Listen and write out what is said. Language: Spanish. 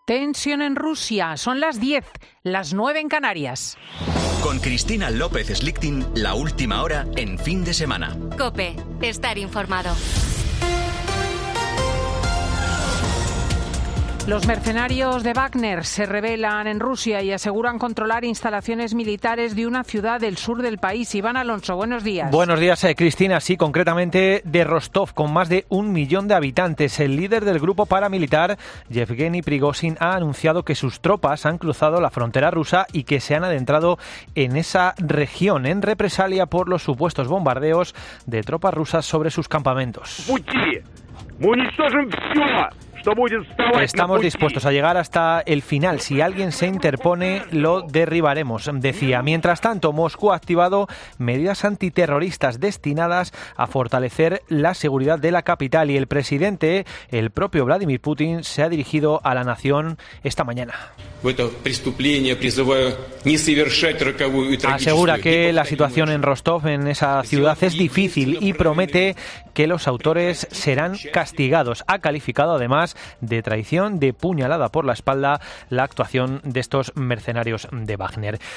Tensión en Rusia. Son las 10, las 9 en Canarias. Con Cristina López Slichting, la última hora en fin de semana. COPE. Estar informado. Los mercenarios de Wagner se rebelan en Rusia y aseguran controlar instalaciones militares de una ciudad del sur del país. Iván Alonso, buenos días. Buenos días, Cristina. Sí, concretamente de Rostov, con más de 1 millón de habitantes. El líder del grupo paramilitar, Yevgeny Prigozhin, ha anunciado que sus tropas han cruzado la frontera rusa y que se han adentrado en esa región en represalia por los supuestos bombardeos de tropas rusas sobre sus campamentos. Estamos dispuestos a llegar hasta el final. Si alguien se interpone, lo derribaremos, decía. Mientras tanto, Moscú ha activado medidas antiterroristas destinadas a fortalecer la seguridad de la capital y el presidente, el propio Vladimir Putin, se ha dirigido a la nación esta mañana. Asegura que la situación en Rostov, en esa ciudad, es difícil y promete que los autores serán castigados. Ha calificado además de traición, de puñalada por la espalda, la actuación de estos mercenarios de Wagner.